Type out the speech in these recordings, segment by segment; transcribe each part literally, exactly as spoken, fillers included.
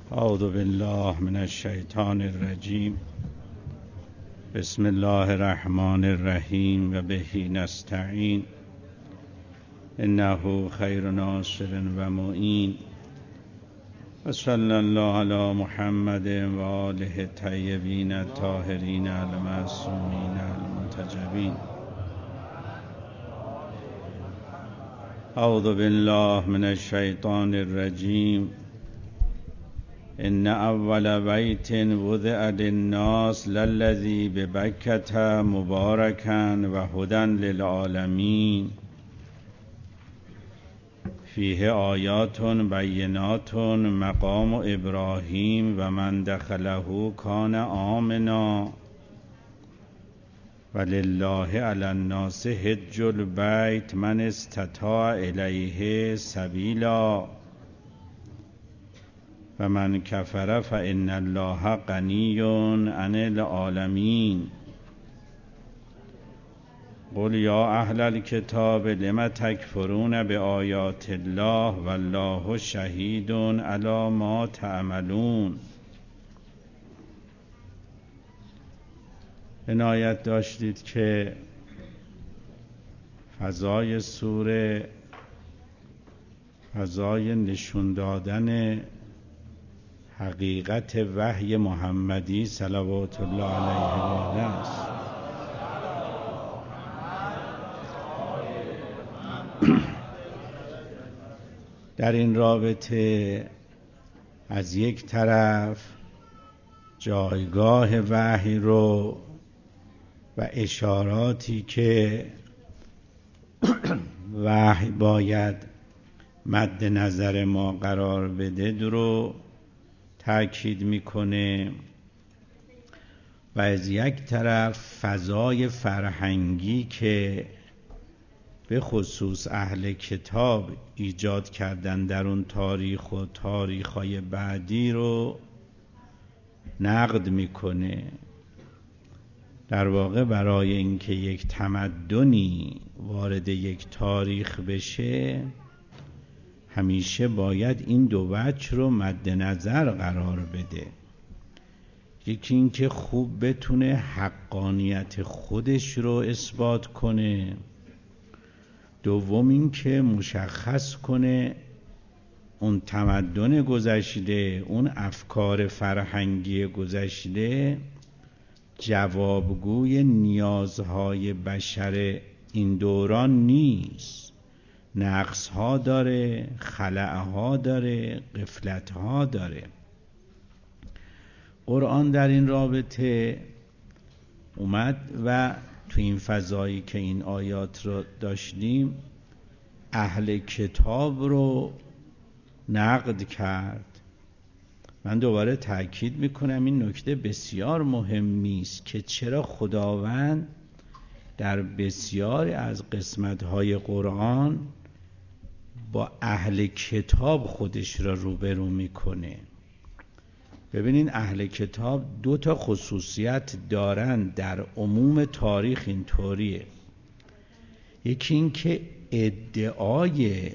اعوذ بالله من الشیطان الرجیم. بسم الله الرحمن الرحیم و به نستعین. انه خیر ناصر و معین. و صلی الله علی محمد و آله الطیبین الطاهرین المعصومین المنتجبین. اعوذ بالله من الشیطان الرجیم. ان اول بیت وضع للناس للذی ببکة مبارکا و هدی للعالمین فیه آیات بینات مقام ابراهیم و من دخله کان آمنا ولله علی الناس حج البیت من استطاع الیه سبیلا و من کفر فان الله غنی عن العالمین. قل یا اهل الکتاب لم تکفرون بآیات الله والله شهید علی ما تعملون. عنایت داشتید که فضای سوره فضای نشون دادن حقیقت وحی محمدی صلوات الله علیه و آله است. در این رابطه از یک طرف جایگاه وحی رو و اشاراتی که وحی باید مد نظر ما قرار بده رو تأکید میکنه و از یک طرف فضای فرهنگی که به خصوص اهل کتاب ایجاد کردن در اون تاریخ و تاریخ‌های بعدی رو نقد میکنه. در واقع برای اینکه یک تمدنی وارد یک تاریخ بشه همیشه باید این دو وجه رو مد نظر قرار بده. یکی این که خوب بتونه حقانیت خودش رو اثبات کنه، دوم این که مشخص کنه اون تمدن گذشته، اون افکار فرهنگی گذشته جوابگوی نیازهای بشر این دوران نیست. نقص ها داره، خلأ ها داره، غفلت ها داره. قرآن در این رابطه اومد و تو این فضایی که این آیات رو داشتیم اهل کتاب رو نقد کرد. من دوباره تأکید میکنم این نکته بسیار مهمی است که چرا خداوند در بسیاری از قسمت‌های قرآن با اهل کتاب خودش را روبرو میکنه. ببینین اهل کتاب دو تا خصوصیت دارن در عموم تاریخ اینطوریه. یکی این که ادعای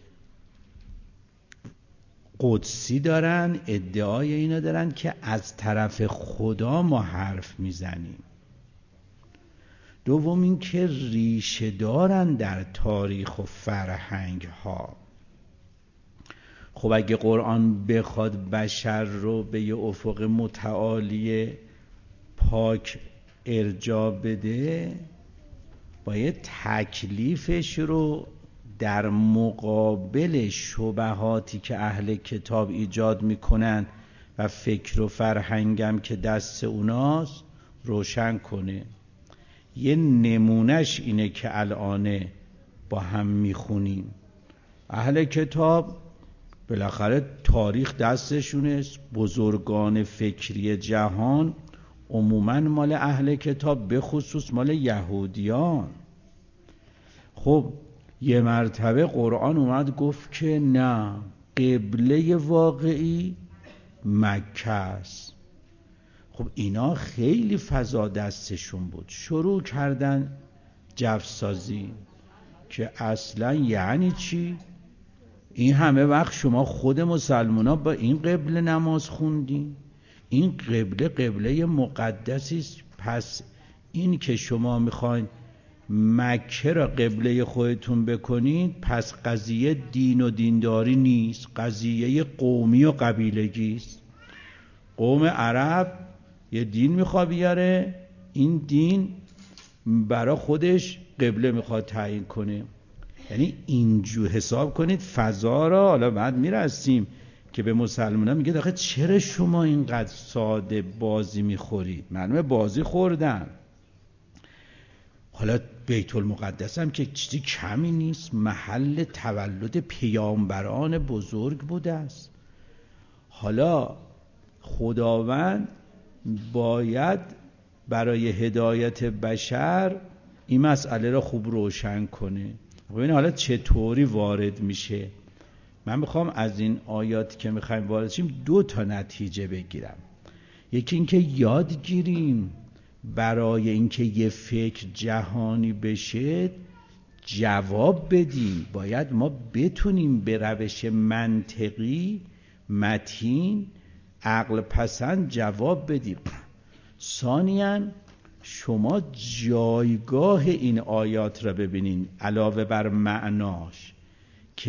قدسی دارن، ادعای اینا دارن که از طرف خدا ما حرف میزنیم. دوم این که ریشه دارن در تاریخ و فرهنگ ها. خب اگه قرآن بخواد بشر رو به یه افق متعالی پاک ارجاع بده باید تکلیفش رو در مقابل شبهاتی که اهل کتاب ایجاد میکنن و فکر و فرهنگم که دست اوناست روشن کنه. یه نمونش اینه که الان با هم میخونیم. اهل کتاب بالاخره تاریخ دستشونه، بزرگان فکری جهان عموماً مال اهل کتاب، به خصوص مال یهودیان. خب یه مرتبه قرآن اومد گفت که نه، قبله واقعی مکه است. خب اینا خیلی فضا دستشون بود، شروع کردن جفسازی که اصلا یعنی چی؟ این همه وقت شما خود مسلمان ها با این قبله نماز خوندین، این قبله قبله مقدسی است. پس این که شما میخواین مکه را قبله خودتون بکنید، پس قضیه دین و دینداری نیست، قضیه قومی و قبیلگی است. قوم عرب یه دین میخواد بیاره، این دین برای خودش قبله میخواد تعیین کنه. یعنی اینجور حساب کنید فضا را. حالا بعد میرسیم که به مسلمان ها میگه داخل چرا شما اینقدر ساده بازی میخورید؟ معلومه بازی خوردن. حالا بیت المقدس هم که چیزی کمی نیست، محل تولد پیامبران بزرگ بوده است. حالا خداوند باید برای هدایت بشر این مسئله را خوب روشن کنه. ببین حالا چطوری وارد میشه. من میخوام از این آیات که میخوایم وارد شیم دو تا نتیجه بگیرم. یکی اینکه یاد گیریم برای اینکه یه فکر جهانی بشه جواب بدیم. باید ما بتونیم به روش منطقی، متین، عقل پسند جواب بدیم. ثانیاً شما جایگاه این آیات را ببینین علاوه بر معناش، که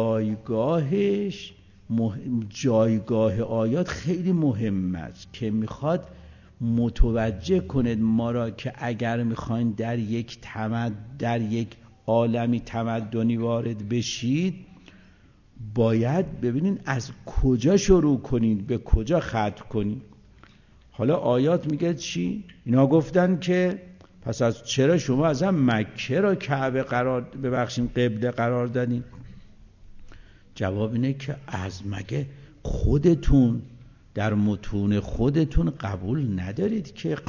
جایگاهش مهم، جایگاه آیات خیلی مهم است که میخواد متوجه کنید ما را که اگر میخواین در یک تمد در یک عالمی تمدنی وارد بشید باید ببینین از کجا شروع کنید به کجا ختم کنید. حالا آیات میگه چی؟ اینا گفتن که پس از چرا شما از هم مکه را کعبه قرار ببخشین قبله قرار دادین؟ جواب اینه که از مگه خودتون در متون خودتون قبول ندارید که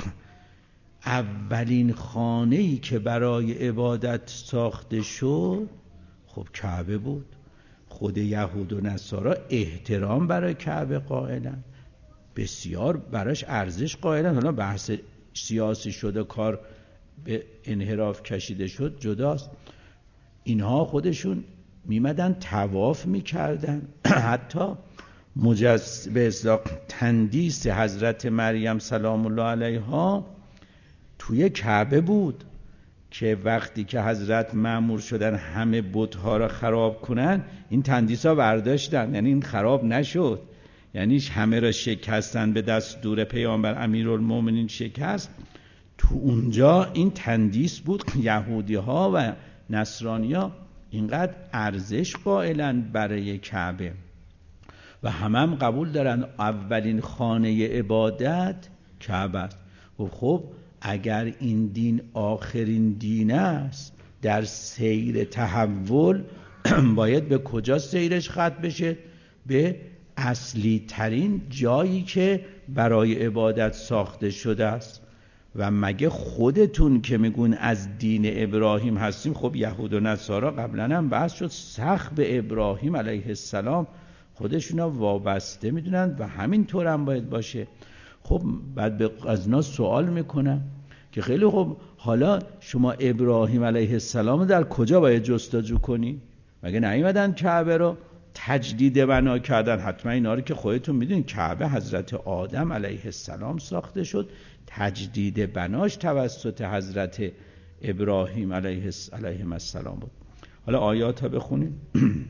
اولین خانه‌ای که برای عبادت ساخته شد خب کعبه بود؟ خود یهود و نصارا احترام برای کعبه قائلن، بسیار براش ارزش قائلن. حالا بحث سیاسی شده کار به انحراف کشیده شد جداست. اینها خودشون میمدن طواف میکردن. حتی مجز به اصطلاح تندیس حضرت مریم سلام الله علیها توی کعبه بود که وقتی که حضرت مأمور شدن همه بت‌ها را خراب کنن این تندیس‌ها برداشتن، یعنی این خراب نشد، یعنی همه را شکستن به دستور پیامبر امیرالمومنین شکست. تو اونجا این تندیس بود. یهودی‌ها و نصرانی‌ها اینقدر ارزش قائلن برای کعبه و همه هم قبول دارن اولین خانه عبادت کعبه است. و خب اگر این دین آخرین دین است در سیر تحول باید به کجا سیرش ختم بشه؟ به اصلی ترین جایی که برای عبادت ساخته شده است. و مگه خودتون که میگون از دین ابراهیم هستیم، خب یهود و نصارا قبلا هم بحث شد سخت به ابراهیم علیه السلام خودشونا وابسته میدونن و همین طور هم باید باشه. خب بعد از اینا سوال میکنم که خیلی خب حالا شما ابراهیم علیه السلام در کجا باید جستجو کنی؟ مگه نیومدن کعبه رو تجدید بنا کردن؟ حتما اینا رو که خودتون میدونین کعبه حضرت آدم علیه السلام ساخته شد، تجدید بناش توسط حضرت ابراهیم علیه السلام بود. حالا آیات ها بخونیم.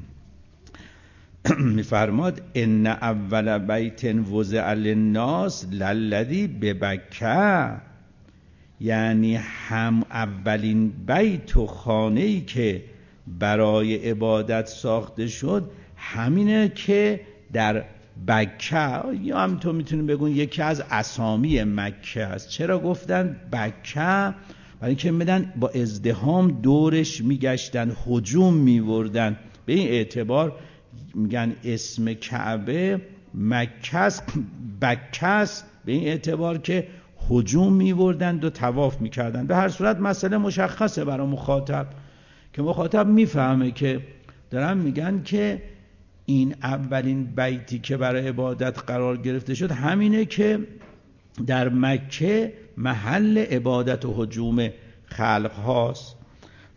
میفرماد ان اول بیت وضع للناس للذی ببکه، یعنی هم اولین بیت و خانه‌ای که برای عبادت ساخته شد همینه که در بکه، یا هم تو میتونیم بگون یکی از اسامی مکه است. چرا گفتن بکه؟ برای اینکه میدن با ازدحام دورش میگشتن، هجوم میوردن. به این اعتبار میگن اسم کعبه مکه است، بکه است، به این اعتبار که هجوم میوردن و طواف میکردن. به هر صورت مسئله مشخصه برای مخاطب که مخاطب میفهمه که دارن میگن که این اولین بیتی که برای عبادت قرار گرفته شد همینه که در مکه محل عبادت و هجوم خلق هاست.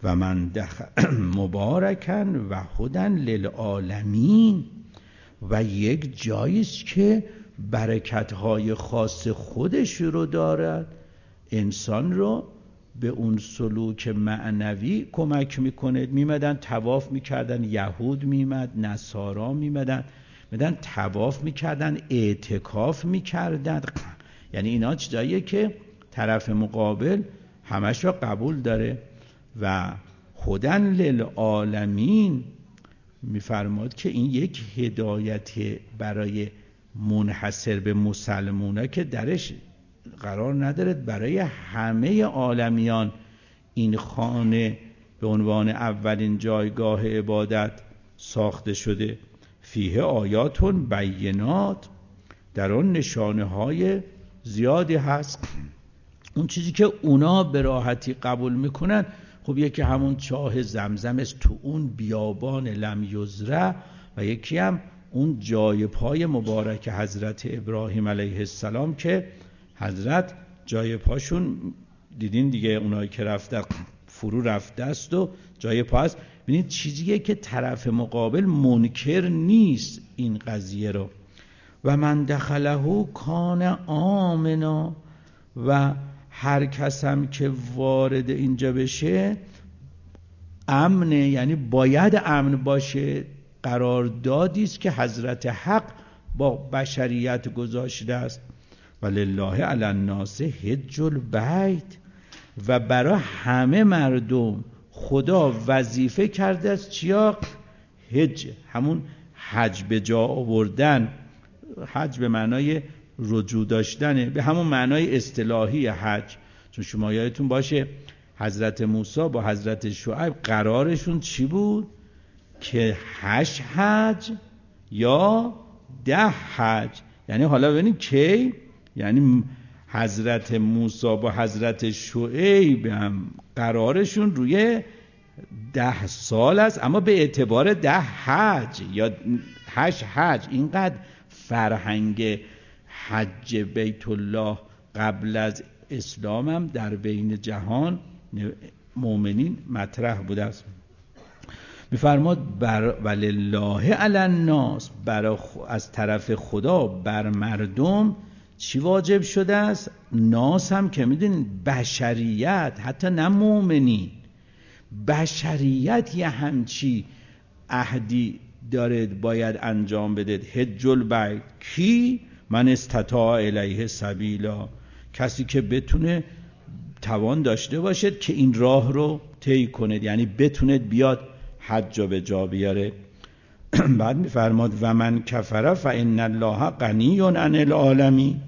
و من دخل مبارکن و هدن للعالمین، و یک جاییست که برکت‌های خاص خودش رو دارد، انسان رو به اون سلوک معنوی کمک میکنه. میمدن طواف میکردن، یهود میمد، نصارا میمدن میمدن طواف میکردن، اعتکاف میکردن. یعنی اینا چیزاییه که طرف مقابل همش رو قبول داره. و هدن للعالمین میفرماد که این یک هدایت برای منحصر به مسلمونه که درش قرار نداره، برای همه عالمیان این خانه به عنوان اولین جایگاه عبادت ساخته شده. فیه آیاتون بینات، در آن نشانه های زیادی هست. اون چیزی که اونا به راحتی قبول میکنن، خب یکی همون چاه زمزم است تو اون بیابان لم یزرع، و یکی هم اون جای پای مبارک حضرت ابراهیم علیه السلام که حضرت جای پاشون دیدین دیگه، اونایی که رفته فرو رفته است و جای پا است. ببینید چیزیه که طرف مقابل منکر نیست این قضیه رو. و من دخله کان آمنا، و هر کسم که وارد اینجا بشه امنه، یعنی باید امن باشه. قراردادی است که حضرت حق با بشریت گذاشته است. ولله علی الناس حج البیت، و برای همه مردم خدا وظیفه کرده است چیا؟ حج، همون حج به جا آوردن. حج به معنای رجوع داشتنه، به همون معنای اصطلاحی حج. چون شما یادتون باشه حضرت موسی با حضرت شعیب قرارشون چی بود؟ که هشت حج یا ده حج. یعنی حالا ببینید کی، یعنی حضرت موسی با حضرت شعیب هم قرارشون روی ده سال است، اما به اعتبار ده حج یا هشت حج. اینقدر فرهنگ حج بیت الله قبل از اسلام هم در بین جهان مؤمنین مطرح بوده است. میفرماد بر ولله علی الناس، بر از طرف خدا بر مردم چی واجب شده است؟ ناس هم که میدونید بشریت، حتی نه مؤمنین، بشریت یه همچی عهدی داره باید انجام بده. حج البیت کی؟ من استطاع الیه سبیلا، کسی که بتونه توان داشته باشد که این راه رو طی کنه، یعنی بتونه بیاد حج رو به جا بیاره. بعد میفرماد و من کفر فان الله غنی عن العالمین،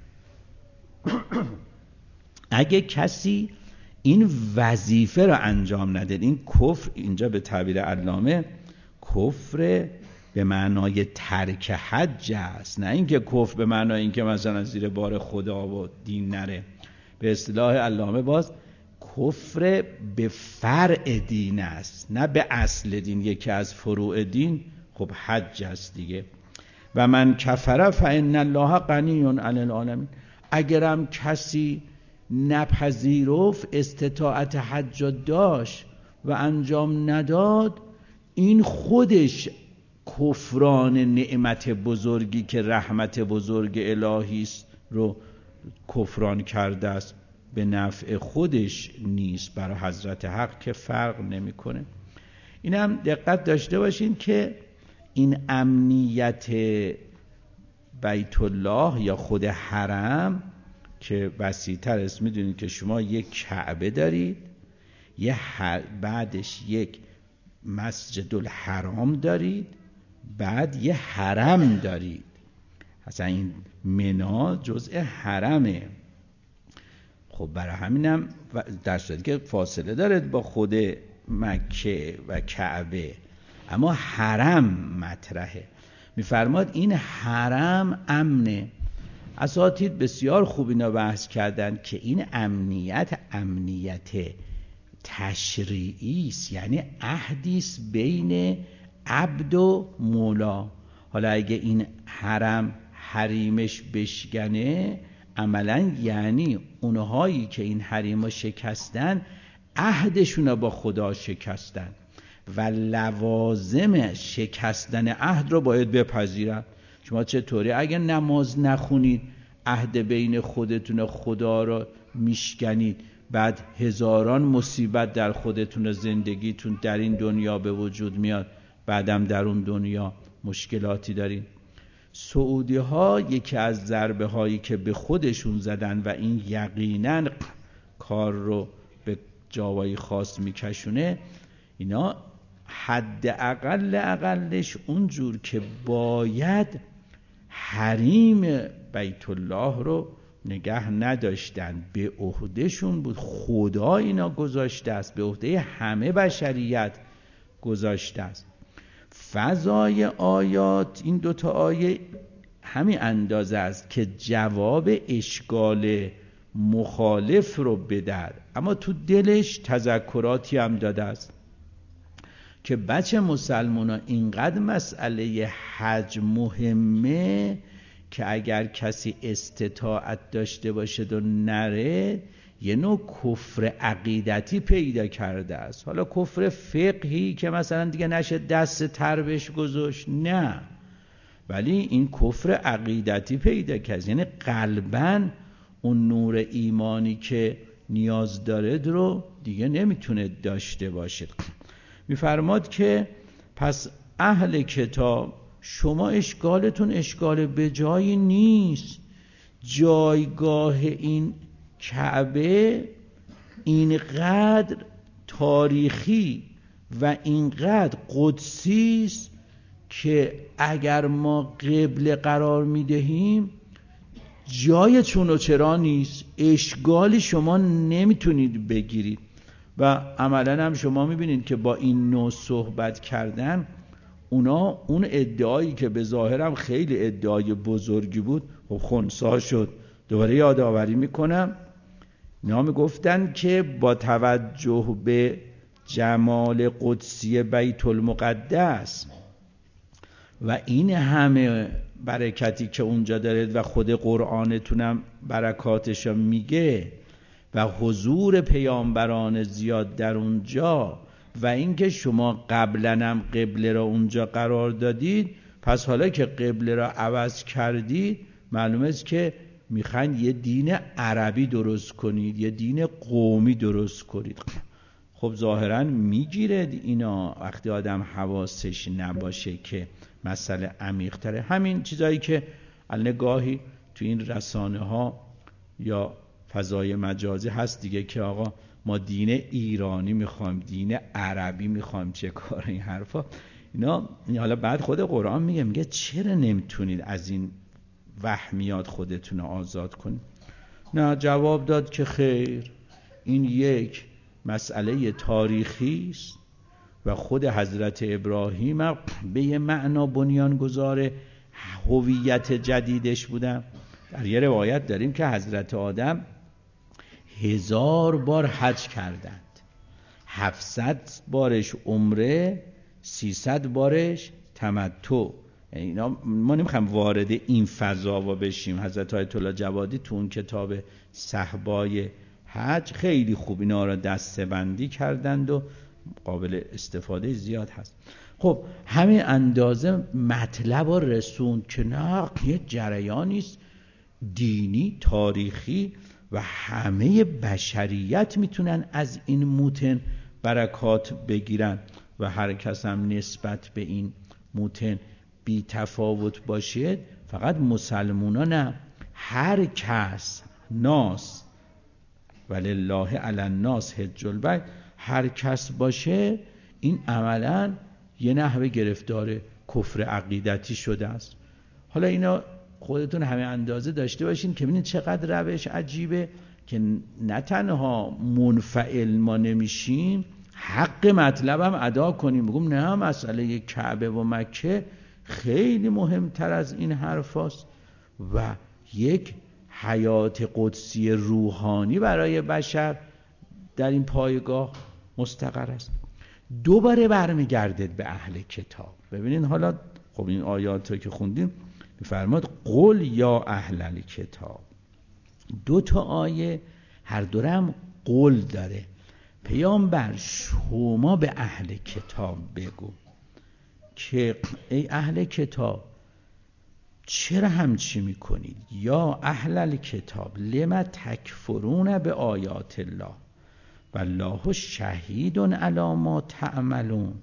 اگه کسی این وظیفه رو انجام نده، این کفر اینجا به تعبیر علامه کفر به معنای ترک حج است، نه اینکه کفر به معنای اینکه مثلا زیر بار خدا و دین نره. به اصطلاح علامه باز کفر به فرع دین است، نه به اصل دین. یکی از فروع دین خب حج است دیگه. و من کفر فان الله غنی عن العالمین، اگرم کسی نپذیرفت، استطاعت حج داشت و انجام نداد، این خودش کفران نعمت بزرگی که رحمت بزرگ الهی است رو کفران کرده است، به نفع خودش نیست، برای حضرت حق که فرق نمیکنه. این هم دقت داشته باشین که این امنیت بیت الله یا خود حرم که وسیع‌تر است، میدونید که شما یک کعبه دارید، یه بعدش یک مسجد الحرام دارید، بعد یه حرم دارید. اصلا این منا جزء حرمه. خب برای همینم در صورتی که فاصله داره با خود مکه و کعبه، اما حرم مطرحه. میفرماد این حرم امنه. اساتید بسیار خوب اینا بحث کردن که این امنیت امنیت تشریعی است، یعنی عهدی است بین عبد و مولا. حالا اگه این حرم حریمش بشکنه، عملاً یعنی اونهایی که این حریمو شکستن عهدشون رو با خدا شکستن و لوازم شکستن عهد رو باید بپذیرن. شما چطوری اگه نماز نخونید عهد بین خودتون و خدا رو میشکنید، بعد هزاران مصیبت در خودتون و زندگیتون در این دنیا به وجود میاد، بعدم در اون دنیا مشکلاتی دارین. سعودی ها یکی از ضربه هایی که به خودشون زدن و این یقینا کار رو به جاوای خاص میکشونه، اینا حد اقل اقلش اونجور که باید حریم بیت الله رو نگه نداشتن. به عهدهشون بود، خدا اینا گذاشته است، به عهده همه بشریت گذاشته است. فضای آیات این دوتا آیه همین اندازه است که جواب اشکال مخالف رو بدن، اما تو دلش تذکراتی هم داده است که بچه مسلمان ها اینقدر مسئله حج مهمه که اگر کسی استطاعت داشته باشه و نره یه نوع کفر عقیدتی پیدا کرده است. حالا کفر فقهی که مثلا دیگه نشه دست تر بهش گذاشت، نه، ولی این کفر عقیدتی پیدا کرد، یعنی قلباً اون نور ایمانی که نیاز داره رو دیگه نمیتونه داشته باشه. میفرماد که پس اهل کتاب شما اشکالتون اشکال به جایی نیست. جایگاه این کعبه اینقدر تاریخی و اینقدر قدسی است که اگر ما قبله قرار میدهیم جای چون و چرا نیست، اشکالی شما نمیتونید بگیرید. و عملا هم شما میبینید که با این نوع صحبت کردن اونا اون ادعایی که به ظاهرم خیلی ادعای بزرگی بود خب خنثی شد. دوباره یادآوری میکنم اینا میگفتن که با توجه به جمال قدسی بیت المقدس و این همه برکتی که اونجا دارید و خود قرآنتونم برکاتشو میگه و حضور پیامبران زیاد در اونجا و اینکه شما قبلا هم قبله را اونجا قرار دادید، پس حالا که قبله را عوض کردید معلومه است که میخواین یه دین عربی درست کنید، یه دین قومی درست کنید. خب ظاهرا میگیره اینا وقتی آدم حواسش نباشه که مسئله عمیق تره. همین چیزایی که النگاهی تو این رسانه ها یا فضای مجازی هست دیگه که آقا ما دین ایرانی میخوایم، دین عربی میخوایم، چه کار این حرفا اینا. حالا بعد خود قرآن میگه میگه چرا نمیتونید از این وهمیات خودتون آزاد کنید؟ نه، جواب داد که خیر، این یک مسئله تاریخی است و خود حضرت ابراهیم به یه معنا بنیانگذار هویت جدیدش بودن. در یه روایت داریم که حضرت آدم هزار بار حج کردند، هفتصد بارش عمره، سیصد بارش تمتع. اینا ما نمیخوایم وارد این فضا و بشیم. حضرت آیت الله جوادی تو اون کتاب صحبای حج خیلی خوب اینا را دسته بندی کردند و قابل استفاده زیاد هست. خب همین اندازه مطلب و رسوند که نه، یه جریانی است دینی تاریخی و همه بشریت میتونن از این موتن برکات بگیرن و هر کس هم نسبت به این موتن بی تفاوت باشه. فقط مسلمونا نه، هر کس، ناس ولله علی الناس حج البیت، هر کس باشه این عملا یه نحوه گرفتار کفر عقیدتی شده است. حالا اینا خودتون همه اندازه داشته باشین که ببینید چقدر روش عجیبه که نه تنها منفعل ما نمیشیم، حق مطلبم ادا کنیم، بگم نه مسئله کعبه و مکه خیلی مهمتر از این حرف هست و یک حیات قدسی روحانی برای بشر در این پایگاه مستقر است. دوباره برمیگردید به اهل کتاب. ببینید حالا خب این آیات رو که خوندیم میفرماد قل یا اهل الکتاب. دو تا آیه هر دورم قل داره پیامبر شما به اهل کتاب بگو که ای اهل کتاب چرا همچی میکنید؟ یا اهل الکتاب لما تکفرون به آیات الله والله شهید علی ما تعملون.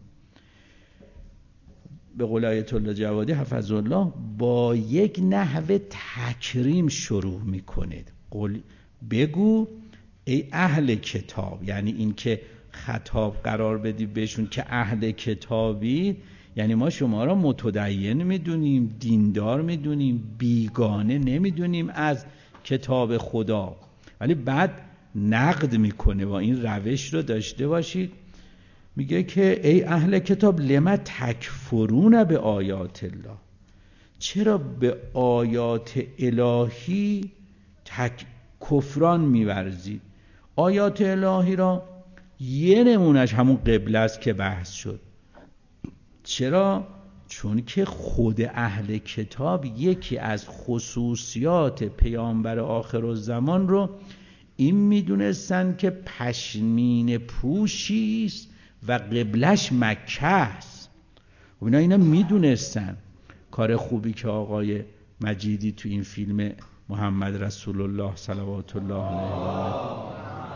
به قول آیت الله جوادی حفظه الله با یک نحو تکریم شروع میکنید. قل بگو ای اهل کتاب، یعنی این که خطاب قرار بدی بهشون که اهل کتابی، یعنی ما شما را متدین میدونیم، دیندار میدونیم، بیگانه نمیدونیم از کتاب خدا، ولی بعد نقد میکنه و این روش رو داشته باشید. میگه که ای اهل کتاب لما تکفرون به آیات الله، چرا به آیات الهی تک کفران میورزید؟ آیات الهی را یه نمونش همون قبله است که بحث شد. چرا؟ چون که خود اهل کتاب یکی از خصوصیات پیامبر آخرالزمان رو این میدونستن که پشمین پوشیست و قبلش مکه است. و اینا اینا میدونستن. کار خوبی که آقای مجیدی تو این فیلم محمد رسول الله صلوات الله علیه و آله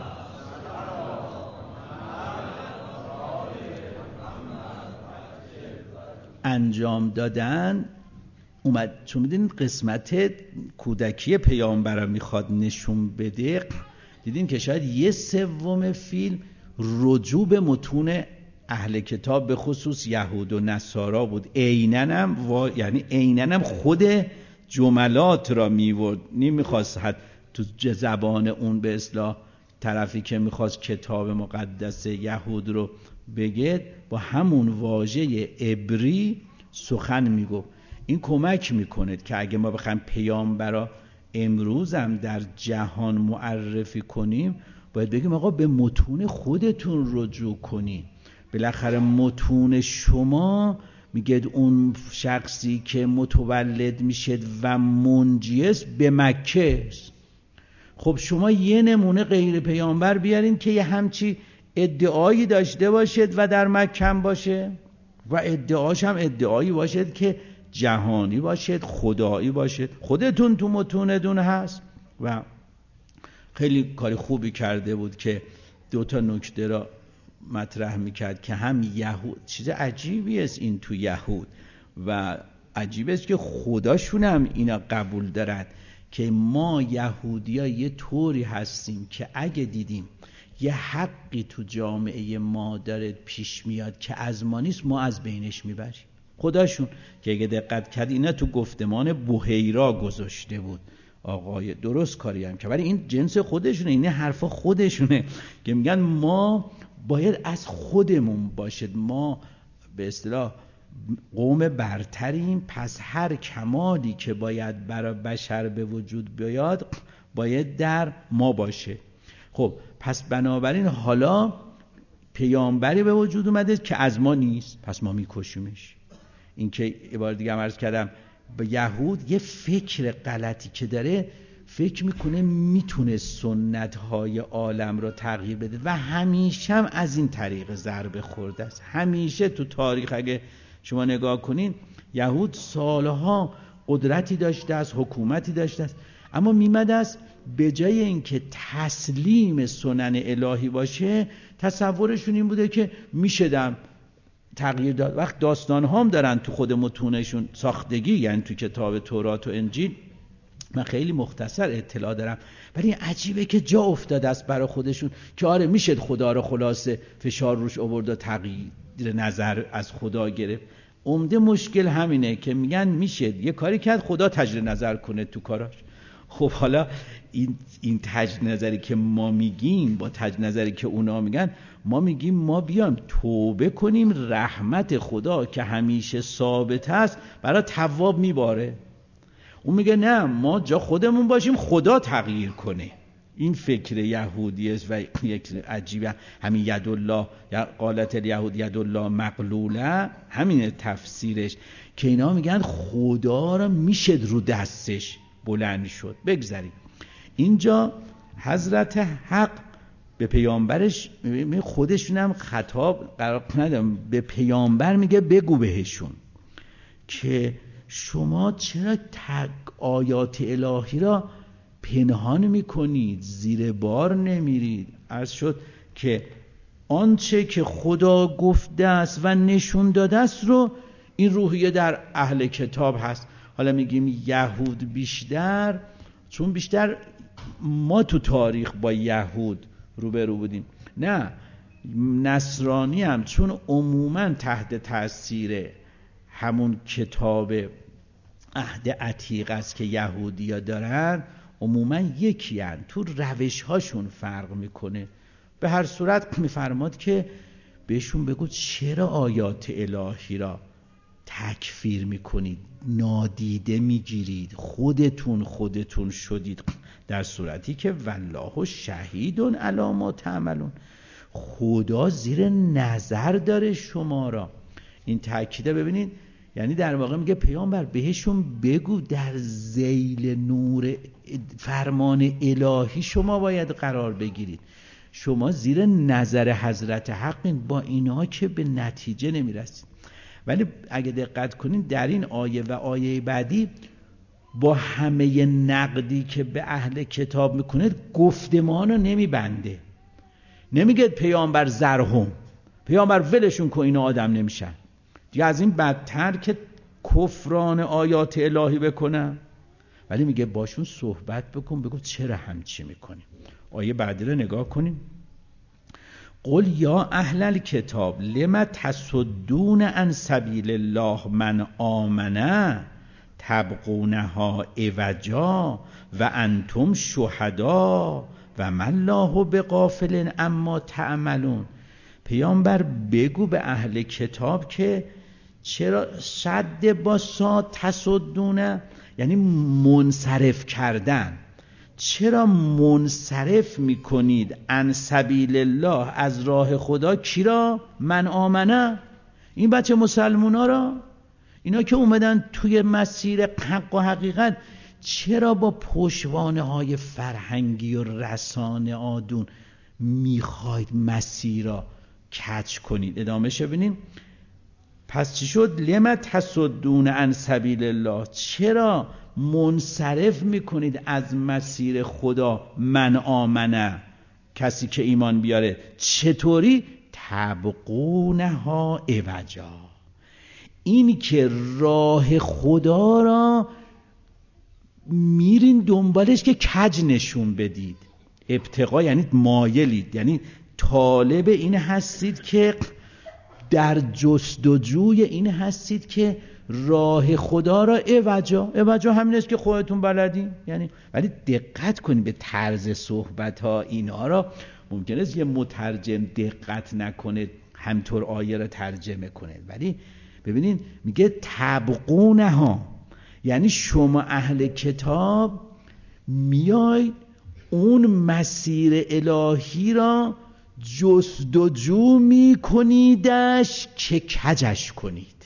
انجام دادن اومد، چون میدونید قسمت کودکی پیامبر میخواد نشون بده، دیدین که شاید یه سوم فیلم رجوع به متون اهل کتاب به خصوص یهود و نصارا بود. عیناً و... یعنی عیناً خود جملات را میورد، نمیخواست حد تو زبان اون به اصطلاح طرفی که میخواست کتاب مقدس یهود رو بگه با همون واژه عبری سخن میگفت. این کمک میکنه که اگه ما بخوایم پیامبرا امروز هم در جهان معرفی کنیم، باید بگیم آقا به متون خودتون رجوع کنید. بالاخره متون شما میگه اون شخصی که متولد میشه و منجیس به مکه است. خب شما یه نمونه غیر پیامبر بیارین که یه همچی ادعایی داشته باشد و در مکه باشه و ادعاش هم ادعایی باشد که جهانی باشد، خدایی باشد. خودتون تو متونتون هست. و خیلی کاری خوبی کرده بود که دو تا نکته را مطرح میکرد که هم یهود، چیز عجیبی است این تو یهود و عجیب است که خداشون هم اینا قبول دارد که ما یهودی‌ها یه طوری هستیم که اگه دیدیم یه حقی تو جامعه ما داره پیش میاد که از ما نیست، ما از بینش میبریم. خداشون که اگه دقت کرد اینا تو گفتمان بحیرا گذاشته بود آقای، درست کاری هم که، ولی این جنس خودشونه، این حرفا خودشونه که میگن ما باید از خودمون باشد، ما به اصطلاح قوم برتریم، پس هر کمالی که باید برای بشر به وجود بیاد باید در ما باشه. خب پس بنابراین حالا پیامبری به وجود اومده که از ما نیست، پس ما میکشیمش. این که یه بار دیگه عرض کردم به یهود یه فکر غلطی که داره، فکر میکنه میتونه سنت‌های عالم رو تغییر بده و همیشه هم از این طریق ضربه خورده است. همیشه تو تاریخ اگه شما نگاه کنین یهود سالها قدرتی داشته است، حکومتی داشته است، اما میمد است به جای اینکه تسلیم سنن الهی باشه، تصورشون این بوده که میشدم تغییر داد. وقت داستان هم دارن تو خود متونشون ساختگی، یعنی تو کتاب تورات و انجیل من خیلی مختصر اطلاع دارم، ولی عجیبه که جا افتاده است برای خودشون که آره میشه خدا رو خلاصه فشار روش آورد و تغییر نظر از خدا گرفت. عمده مشکل همینه که میگن میشه یه کاری کرد خدا تجدید نظر کنه تو کاراش. خب حالا این این تجدید نظری که ما میگیم با تجدید نظری که اونا میگن، ما میگیم ما بیام توبه کنیم، رحمت خدا که همیشه ثابت است برای تواب میباره. اون میگه نه، ما جا خودمون باشیم خدا تغییر کنه. این فکر یهودی است و یک عجیبه. همین ید الله یا قالت الیهود ید الله مغلوله، همین تفسیرش که اینا میگن خدا را میشه رو دستش بلند شد. بگذاریم اینجا حضرت حق به پیامبرش خودشون هم خطاب قرار ندارم، به پیامبر میگه بگو بهشون که شما چرا تق آیات الهی را پنهان میکنید، زیر بار نمیرید. عرض شد که آنچه که خدا گفته است و نشون داده است رو، این روحیه در اهل کتاب هست. حالا میگیم یهود بیشتر، چون بیشتر ما تو تاریخ با یهود روبرو بودیم. نه، نصرانی هم چون عموما تحت تاثیر همون کتاب عهد عتیق است که یهودی‌ها دارن، عموما یکی هن. تو روش هاشون فرق میکنه. به هر صورت میفرماد که بهشون بگو چرا آیات الهی را تکفیر میکنید، نادیده میگیرید، خودتون خودتون شدید، در صورتی که والله شهید علی ما تعملون، خدا زیر نظر داره شما را. این تأکیده ببینید، یعنی در واقع میگه پیامبر بهشون بگو در ذیل نور فرمان الهی شما باید قرار بگیرید، شما زیر نظر حضرت حقین، با اینها که به نتیجه نمیرسید. ولی اگه دقت کنین در این آیه و آیه بعدی با همه نقدی که به اهل کتاب میکنه گفتمان رو نمیبنده. نمیگه پیامبر زرهم، پیامبر ولشون کن اینا آدم نمیشن، دیگه از این بدتر که کفران آیات الهی بکنن. ولی میگه باشون صحبت بکن، بگو چرا همچی میکنی. آیه بعدی رو نگاه کنیم. قل یا اهل الکتاب لم تصدون عن سبیل الله من آمن تبغونها عوجا و انتم شهدا و ما الله بغافل عما تعملون. پیامبر بگو به اهل کتاب که چرا شد با صاد تصدونه، یعنی منصرف کردن، چرا منصرف میکنید عن سبیل الله، از راه خدا. کی را؟ من آمنه، این بچه مسلمونا را، اینا که اومدن توی مسیر حق و حقیقت، چرا با پشوانه های فرهنگی و رسانه آدون میخواید مسیر را کج کنید؟ ادامه شو ببینیم. پس چی شد؟ لم تصدون عن سبیل الله، چرا منصرف میکنید از مسیر خدا؟ من آمنه، کسی که ایمان بیاره. چطوری؟ تبغونها عوجا، این که راه خدا را میرین دنبالش که کج نشون بدید. ابتغا یعنی مایلید، یعنی طالب این هستید که در جستجوی این هستید که راه خدا را عوجا، عوجا همین است که خودتون بلدین. یعنی ولی دقت کنید به طرز صحبت ها اینا را، ممکنه است یه مترجم دقت نکنه همطور آیه را ترجمه کنه. ولی ببینید میگه تبغونه ها، یعنی شما اهل کتاب میاید اون مسیر الهی را جستجو میکنیدش که کجش کنید.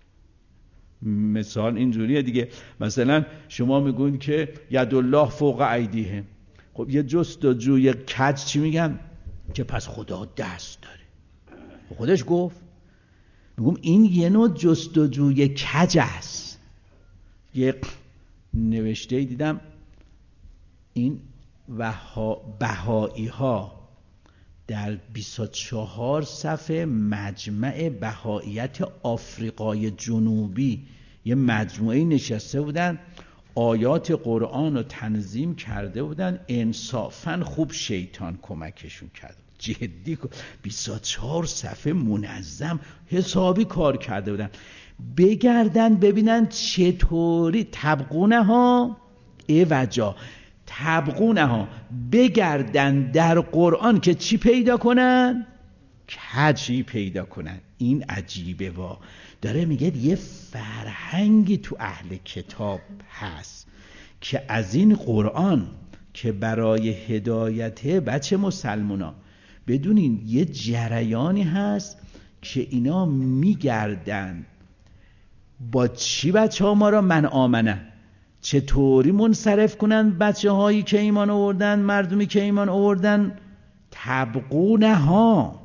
مثال اینجوریه دیگه، مثلا شما میگوین که یدالله فوق ایدیهم، خب یه جستجوی کج چی میگن؟ که پس خدا دست داره. خودش گفت. میگم این یه نوع جستجوی کج است. یه نوشته دیدم این بهایی ها در بیست و چهار صفحه مجمع بهاییت آفریقای جنوبی یه مجموعه نشسته بودن، آیات قرآن رو تنظیم کرده بودن، انصافاً خوب شیطان کمکشون کرد. جدی بیست و چهار صفحه منظم حسابی کار کرده بودن. بگردن ببینن چطوری تبغونه ها عوجا، تبغونه ها بگردن در قرآن که چی پیدا کنن؟ کجی پیدا کنن. این عجیبه وا. داره میگه یه فرهنگی تو اهل کتاب هست که از این قرآن که برای هدایت بچه مسلمونا، بدونین یه جریانی هست که اینا میگردن با چی بچه ها ما را من آمنه، چطوری منصرف کنن بچه هایی که ایمان آوردن، مردمی که ایمان آوردن، تبغونها،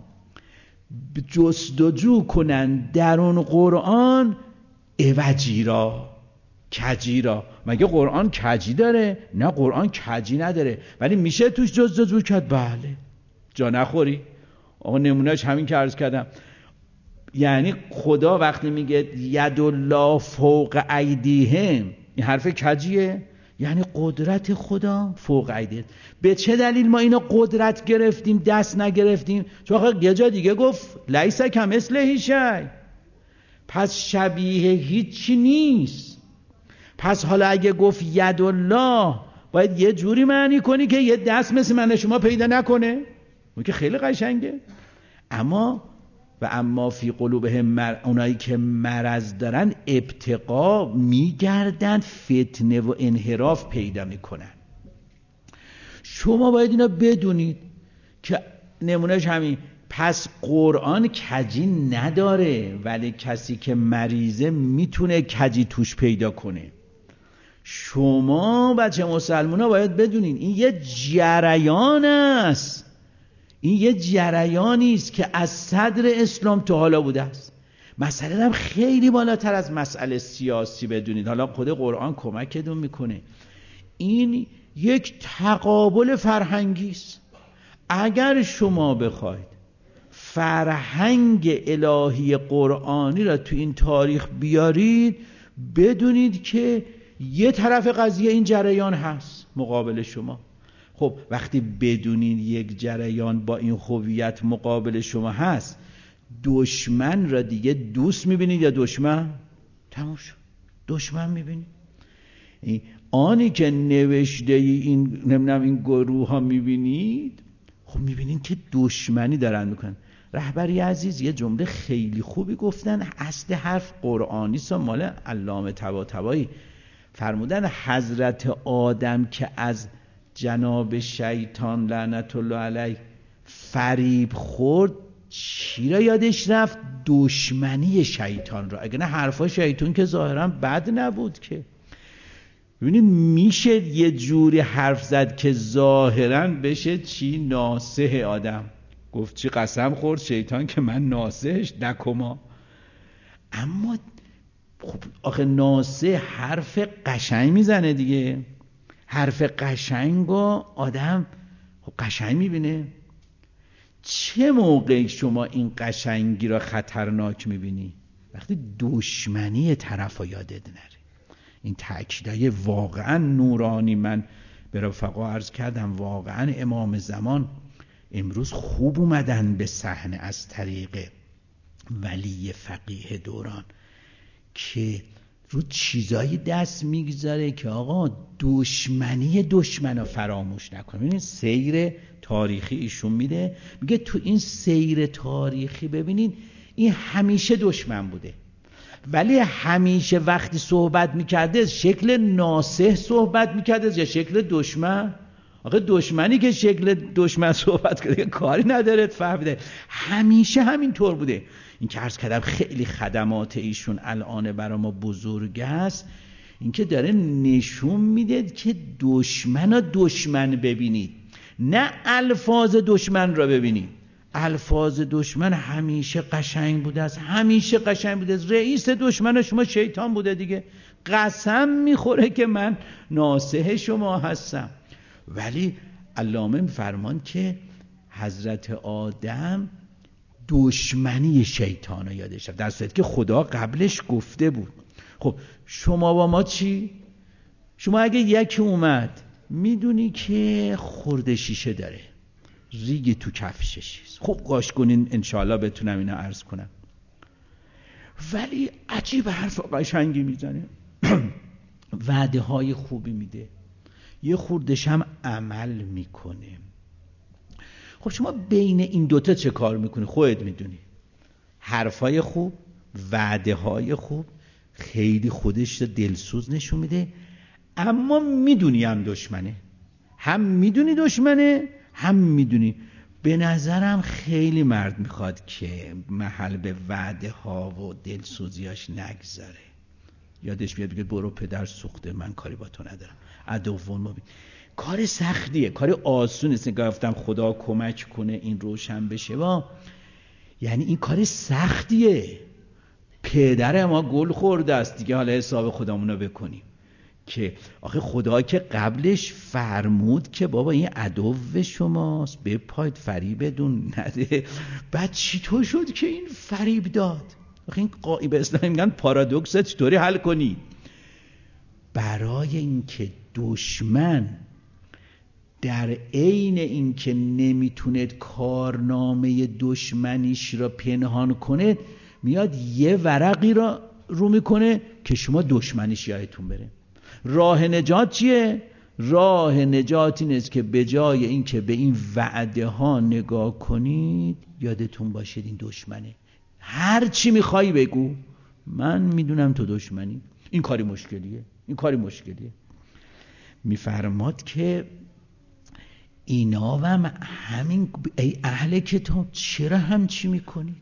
جستجو کنن در اون قرآن عوجی را، کجی را. مگه قرآن کجی داره؟ نه، قرآن کجی نداره، ولی میشه توش جستجو کرد. بله، جا نخوری. آقا نمونهش همین که عرض کردم. یعنی خدا وقتی میگه ید الله فوق ایدیهم، این حرف کجیه؟ یعنی قدرت خدا فوق ایدیه. به چه دلیل ما اینو قدرت گرفتیم دست نگرفتیم؟ چون آخه یه جا دیگه گفت لیس کمثله شیء، پس شبیه هیچی نیست. پس حالا اگه گفت ید الله، باید یه جوری معنی کنی که یه دست مثل من شما پیدا نکنه. اون که خیلی قشنگه. اما و اما فی قلوبهم مر... اونایی که مرض دارن ابتقا میگردن، فتنه و انحراف پیدا میکنن. شما باید اینا بدونید که نمونهش همین. پس قرآن کجی نداره، ولی کسی که مریضه میتونه کجی توش پیدا کنه. شما بچه مسلمان ها باید بدونین این یه جریان است، این یه جریانی است که از صدر اسلام تا حالا بوده است. مسئله هم خیلی بالاتر از مسئله سیاسی بدونید. حالا خود قرآن کمکتون میکنه. این یک تقابل فرهنگی است. اگر شما بخواید فرهنگ الهی قرآنی را تو این تاریخ بیارید، بدونید که یه طرف قضیه این جریان هست مقابل شما. خب وقتی بدونید یک جریان با این هویت مقابل شما هست، دشمن را دیگه دوست میبینید یا دشمن؟ تموم شد، دشمن میبینید. آنی که نوشته این نمیدونم این گروه ها میبینید، خب میبینید که دشمنی دارن میکنن. رهبری عزیز یه جمله خیلی خوبی گفتن، اصل حرف قرآنی است، مال علامه طباطبایی. فرمودن حضرت آدم که از جناب شیطان لعنت الله علیه فریب خورد، چی را یادش رفت؟ دشمنی شیطان را. اگه نه حرفا شیطان که ظاهرا بد نبود که. ببینید میشه یه جوری حرف زد که ظاهرا بشه چی؟ ناصح آدم. گفت چی قسم خورد شیطان که من ناصحش نکما. اما خب آخه ناصح حرف قشنگ میزنه دیگه. حرف قشنگو آدم خب قشنگ میبینه. چه موقعی شما این قشنگی را خطرناک میبینی؟ وقتی دشمنی طرف ها یادت نره. این تأکیدهای واقعا نورانی من به رفقا عرض کردم. واقعا امام زمان امروز خوب اومدن به صحنه از طریق ولی فقیه دوران که رو چیزایی دست میگذاره که آقا دشمنی دشمنو فراموش نکنه. ببینید سیر تاریخی ایشون میده، میگه تو این سیر تاریخی ببینید این همیشه دشمن بوده، ولی همیشه وقتی صحبت میکرده شکل ناصح صحبت میکرده یا شکل دشمن؟ آقا دشمنی که شکل دشمن صحبت کرده کاری نداره، فهمیده؟ همیشه همین طور بوده. این که عرض کردم خیلی خدمات ایشون الان برای ما بزرگ است، این که داره نشون میده که دشمن و دشمن ببینید، نه الفاظ دشمن را ببینید. الفاظ دشمن همیشه قشنگ بوده است، همیشه قشنگ بوده است. رئیس دشمن شما شیطان بوده دیگه، قسم میخوره که من ناصح شما هستم. ولی علامه میفرمان که حضرت آدم دشمنی شیطان رو یادش رفت، در صورتی که خدا قبلش گفته بود. خب شما با ما چی؟ شما اگه یکی اومد میدونی که خورده شیشه داره، ریگی تو کفشش، خب قاش کنین انشاءالله بتونم اینا عرض کنم، ولی عجیب حرف قشنگی میزنه وعده های خوبی میده، یه خوردش هم عمل میکنه. خب شما بین این دوتا چه کار میکنی؟ خودت میدونی. حرفای خوب، وعده های خوب خیلی خودش دلسوز نشون میده، اما میدونی هم دشمنه، هم میدونی دشمنه هم میدونی. به نظرم خیلی مرد میخواد که محل به وعده ها و دلسوزیاش نگذاره، یادش بیاد بگه برو پدر سوخته، من کاری با تو ندارم، عدوون مبین. کار سختیه، کار آسون نیست. گفتم خدا کمک کنه این روشن بشه با، یعنی این کار سختیه. پدر ما گل خورده است دیگه، حالا حساب خودمونو بکنیم که آخه خدا که قبلش فرمود که بابا این عدو شماست، بپاید فریبتون نده. بعد چطور شد که این فریب داد؟ آخه این قائب اسلامی میگن پارادوکس چطوری حل کنی؟ برای اینکه دشمن در عین اینکه نمیتونه کارنامه دشمنیش را پنهان کنه، میاد یه ورقی را رو میکنه که شما دشمنیش یادتون بره. راه نجات چیه؟ راه نجات این است که به جای این که به این وعده ها نگاه کنید، یادتون باشید این دشمنه. هر چی میخوای بگو، من میدونم تو دشمنی. این کاری مشکلیه، این کاری مشکلیه. میفرماد که اینا و همین، ای اهل کتاب چرا همچی میکنید؟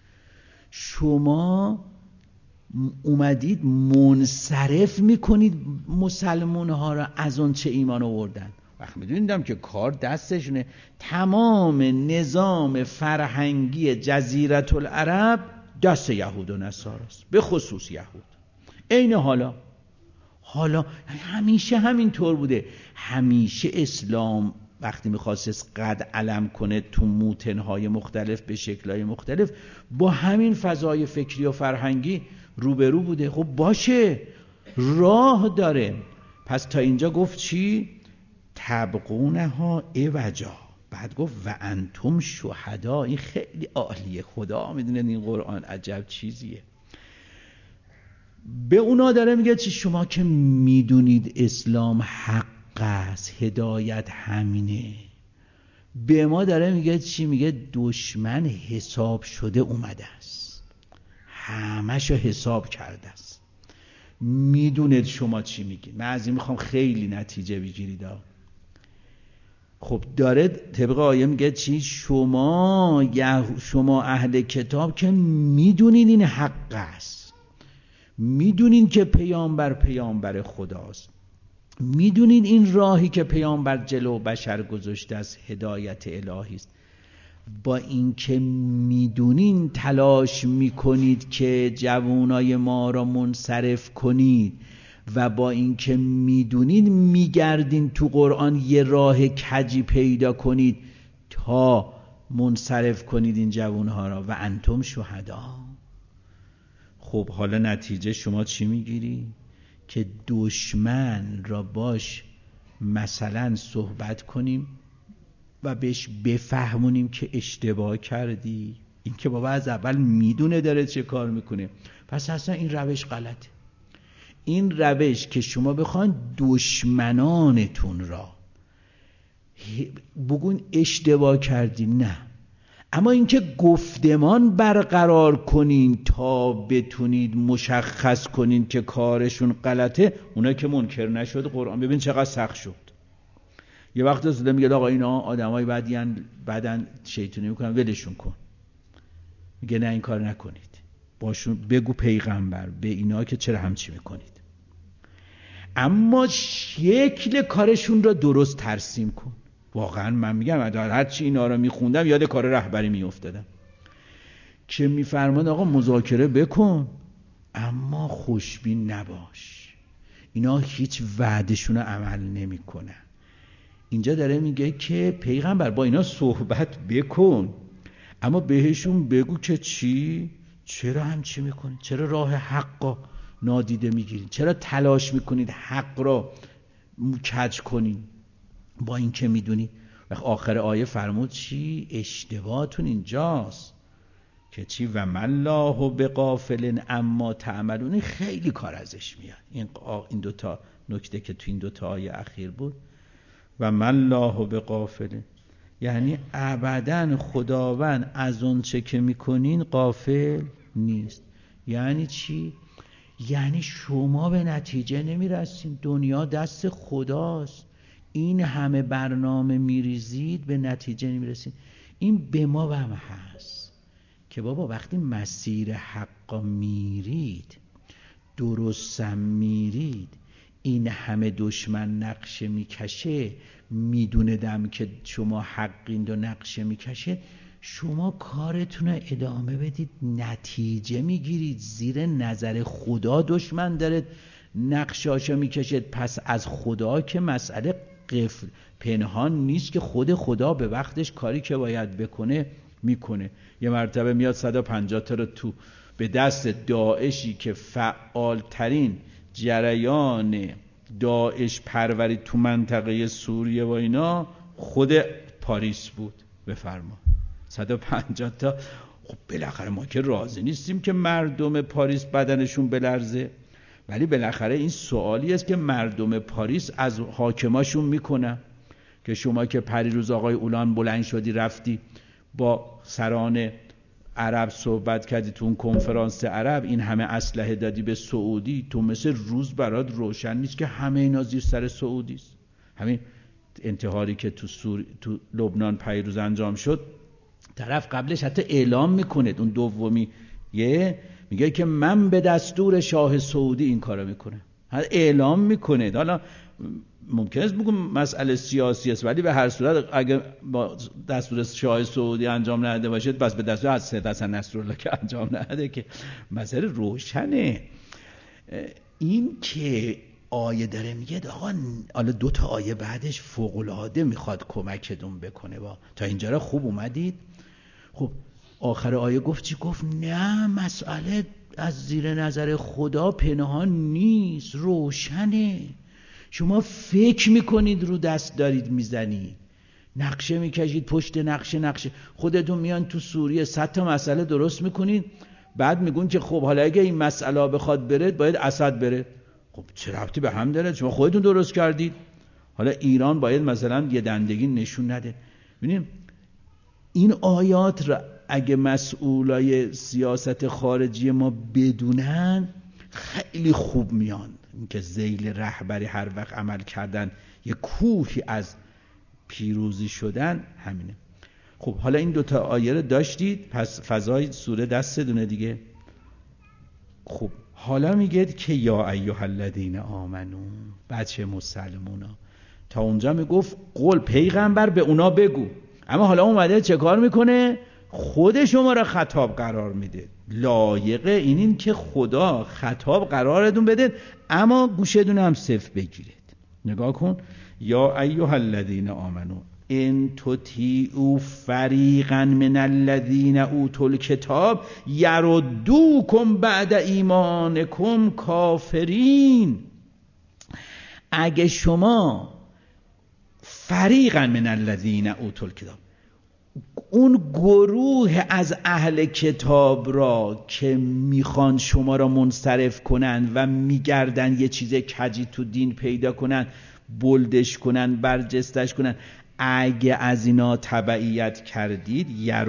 شما اومدید منصرف میکنید مسلمان ها را از اون چه ایمان آوردن. وقت میدونیدم که کار دستشونه. تمام نظام فرهنگی جزیره العرب دست یهود و نصاراست، به خصوص یهود. عین حالا حالا همیشه همین طور بوده. همیشه اسلام وقتی میخواست قد علم کنه تو موتنهای مختلف به شکلهای مختلف، با همین فضای فکری و فرهنگی روبرو بوده. خب باشه، راه داره. پس تا اینجا گفت چی؟ تبغونها عوجا. بعد گفت و انتم شهدا. این خیلی عالیه. خدا میدونه این قرآن عجب چیزیه. به اونا داره میگه چی؟ شما که میدونید اسلام حق است، هدایت همینه. به ما داره میگه چی؟ میگه دشمن حساب شده اومده است، همشو حساب کرده است، میدونید شما چی میگید. من از این میخوام خیلی نتیجه بگیرید. خب داره طبق آیه میگه چی؟ شما شما اهل کتاب که میدونید این حق است، میدونید که پیامبر پیامبر خداست، میدونید این راهی که پیامبر جلو بشر گذاشته از هدایت الهی است، با اینکه میدونین تلاش میکنید که جوانای ما را منصرف کنید و با اینکه میدونید میگردین تو قرآن یه راه کجی پیدا کنید تا منصرف کنید این جوانها را. و انتم شهدا. خب حالا نتیجه شما چی میگیری؟ که دشمن را باش مثلا صحبت کنیم و بهش بفهمونیم که اشتباه کردی. این که بابا از اول میدونه داره چه کار میکنه، پس اصلا این روش غلطه. این روش که شما بخواین دشمنانتون را بگون اشتباه کردی، نه، اما اینکه گفتمان برقرار کنین تا بتونید مشخص کنین که کارشون غلطه، اونا که منکر نشد قرآن ببین چقدر سخت شد. یه وقت رسوله میگه آقا اینا آدمای بدی ان، بدن شیطانی میکنن، ولشون کن. میگه نه این کار نکنید، باشون بگو پیغمبر به اینا که چرا همچی میکنید، اما شکل کارشون را درست ترسیم کن. واقعا من میگم هرچی اینا رو میخوندم یاد کار رهبری میافتادم که میفرمان آقا مذاکره بکن اما خوشبین نباش. اینا هیچ وعدشون رو عمل نمیکنن. اینجا داره میگه که پیغمبر با اینا صحبت بکن اما بهشون بگو که چی؟ چرا همچی میکنید؟ چرا راه حق نادیده میگیرید؟ چرا تلاش میکنید حق را کج کنید با این که میدونید؟ و آخر آیه فرمود چی؟ اشتباهتون اینجاست که چی؟ و من الله بغافل اما تعملون. خیلی کار ازش میاد این این دوتا نکته که تو این دوتا آیه اخیر بود. و من الله بغافل یعنی ابداً خداوند از اون چه که میکنین غافل نیست. یعنی چی؟ یعنی شما به نتیجه نمیرسین، دنیا دست خداست، این همه برنامه میریزید به نتیجه نمیرسید. این به ما هم هست که بابا وقتی مسیر حق میرید، درستم میرید، این همه دشمن نقشه میکشه، میدوندم که شما حقین و نقشه میکشه، شما کارتون رو ادامه بدید، نتیجه میگیرید. زیر نظر خدا دشمن داره نقشاشو میکشد، پس از خدا که مسئله قفل پنهان نیست که خود خدا به وقتش کاری که باید بکنه میکنه. یه مرتبه میاد صد و پنجاه تا رو تو به دست داعشی که فعال ترین جریان داعش پروری تو منطقه سوریه و اینا خود پاریس بود. بفرما صد و پنجاه تا. خب بالاخره ما که راضی نیستیم که مردم پاریس بدنشون بلرزه، ولی بالاخره این سوالی است که مردم پاریس از حاکماشون میکنن که شما که پریروز آقای اولان بلند شدی رفتی با سران عرب صحبت کردی تو اون کنفرانس عرب، این همه اسلحه دادی به سعودی، تو مثل روز برات روشن نیست که همه اینا زیر سر سعودی است. همین انتحاری که تو سور... تو لبنان پریروز انجام شد، طرف قبلش حتی اعلام میکنه، اون دومی یه میگه که من به دستور شاه سعودی این کارو میکنه، اعلام میکنه. حالا ممکن است بگم مسئله سیاسی است، ولی به هر صورت اگه با دستور شاه سعودی انجام نده باشه، پس به دستور از سید حسن نصرالله که انجام نده، که مسئله روشنه. این که آیه داره میگه آقا، حالا دو تا آیه بعدش فوق العاده میخواد کمکتون بکنه. با تا اینجا را خوب اومدید. خب آخر آیه گفت چی؟ گفت نه، مسئله از زیر نظر خدا پنهان نیست، روشنه. شما فکر میکنید رو دست دارید میزنید، نقشه میکشید پشت نقشه نقشه، خودتون میان تو سوریه صد تا مسئله درست میکنید، بعد میگون که خب حالا اگه این مسئله بخواد بره باید اسد بره. خب چه ربطی به هم داره؟ شما خودتون درست کردید. حالا ایران باید مثلا یه دندگی نشون نده. ببینیم این آیات را اگه مسئولای سیاست خارجی ما بدونن خیلی خوب میان. این که ذیل رهبری هر وقت عمل کردن یه کوهی از پیروزی شدن همینه. خب حالا این دوتا آیه رو داشتید، پس فضای سوره دست دونه دیگه. خب حالا میگه که یا ایها الذین آمنو، بچه مسلمونا. تا اونجا میگفت قول پیغمبر به اونا بگو، اما حالا اومده چه کار میکنه؟ خود شما را خطاب قرار میده. لایقه اینین که خدا خطاب قرارتون بده، اما گوشتون هم صفر بگیرید. نگاه کن، یا ایها الذین آمنو ان تطیعوا فریقا من الذین اوتوا الکتاب یردوکم بعد ایمانکم کافرین. اگه شما فریقا من الذین اوتوا الکتاب، اون گروه از اهل کتاب را که میخوان شما را منصرف کنن و میگردن یه چیز کجی تو دین پیدا کنن، بلدش کنن، برجستش کنن، اگه از اینا تبعیت کردید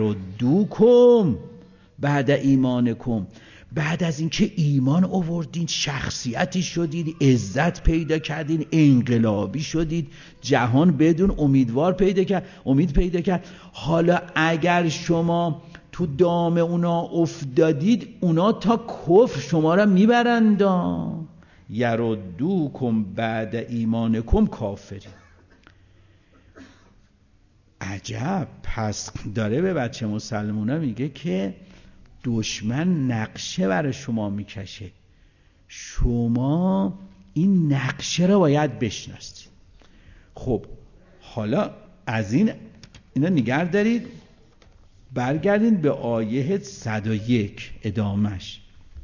یردوکم بعد ایمانکم، بعد از اینکه ایمان آوردین، شخصیتی شدید، عزت پیدا کردین، انقلابی شدید، جهان بدون امیدوار پیدا کرد، امید پیدا کرد، حالا اگر شما تو دام اونا افتادید، اونا تا کفر شما را میبرند. یردوکم بعد ایمانکم کافرین. عجب. پس داره به بچه مسلمونا میگه که دشمن نقشه برای شما میکشه، شما این نقشه رو باید بشناسید. خب حالا از این اینا نگه دارید، برگردین به آیه صد و یک ادامش.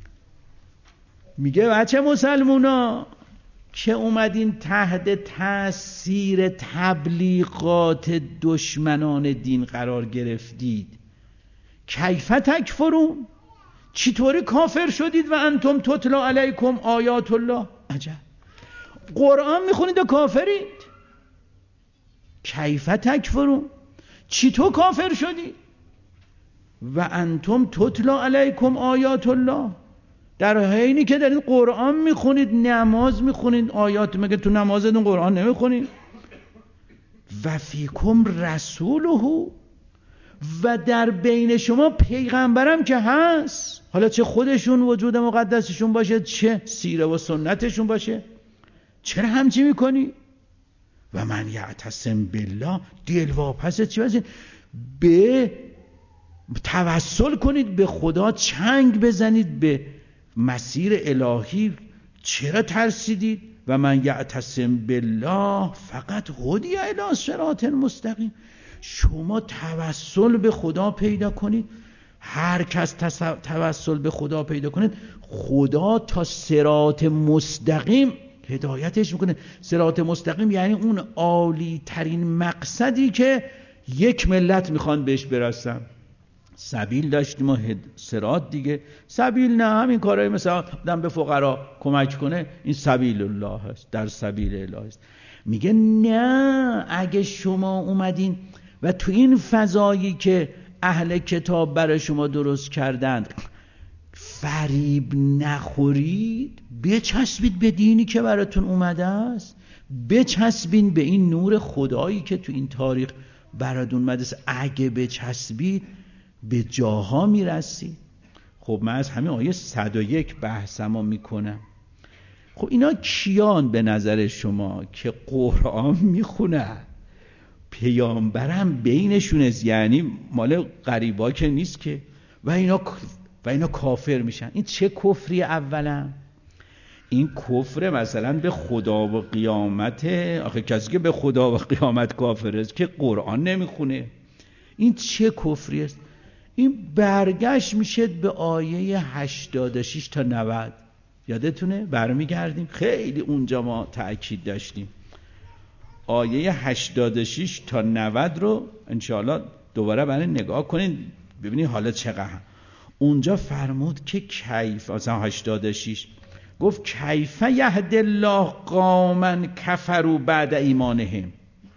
میگه بچه مسلمونا که اومدین تحت تأثیر تبلیغات دشمنان دین قرار گرفتید، کیف تکفرون، چطوری کافر شدید و انتم تتلا علیکم آیات الله. عجب، قرآن میخونید و کافرید. کیف تکفرون، چطور کافر شدید و انتم تتلا علیکم آیات الله، در حینی که دارید قرآن میخونید، نماز میخونید، آیات مگه تو نمازتون قرآن نمیخونید؟ و فیکم رسوله، و در بین شما پیغمبرم که هست، حالا چه خودشون وجود مقدسشون باشه، چه سیره و سنتشون باشه. چرا همچی میکنی؟ و من یعتصم بالله، دلواپس چی باشین؟ به توسل کنید به خدا، چنگ بزنید به مسیر الهی. چرا ترسیدید؟ و من یعتصم بالله فقط هدی الی صراط مستقیم. شما توسل به خدا پیدا کنید. هر کس توسل به خدا پیدا کنید، خدا تا صراط مستقیم هدایتش میکنه. صراط مستقیم یعنی اون عالی ترین مقصدی که یک ملت میخوان بهش برسن. سبیل داشتیم و صراط دیگه. سبیل نه همین کارهای مثلا آدم به فقرا کمک کنه، این سبیل الله هست، در سبیل الله هست. میگه نه، اگه شما اومدین و تو این فضایی که اهل کتاب برای شما درست کردند فریب نخورید، بچسبید به دینی که براتون اومده است، بچسبین به این نور خدایی که تو این تاریخ براتون اومده است. اگه بچسبید به جاها میرسید. خب من از همین آیه صد و یک بحثمو میکنم. خب اینا کیان به نظر شما که قرآن میخونن؟ پیامبرم بینشونه، یعنی مال غریبا که نیست که. و اینا و اینا کافر میشن. این چه کفری؟ اولا این کفر مثلا به خدا و قیامت. آخه کسی که به خدا و قیامت کافر است که قرآن نمیخونه. این چه کفری است؟ این برگشت میشه به آیه هشتاد و شش تا نود. یادتونه؟ برمیگردیم خیلی اونجا ما تأکید داشتیم. آیه هشتاد و شش تا نود رو انشاءالله دوباره برای نگاه کنین ببینید حالا چقدر. اونجا فرمود که کیف، مثلا هشتاد و شش گفت کیف یهدی الله قوما کفروا بعد ایمانهم.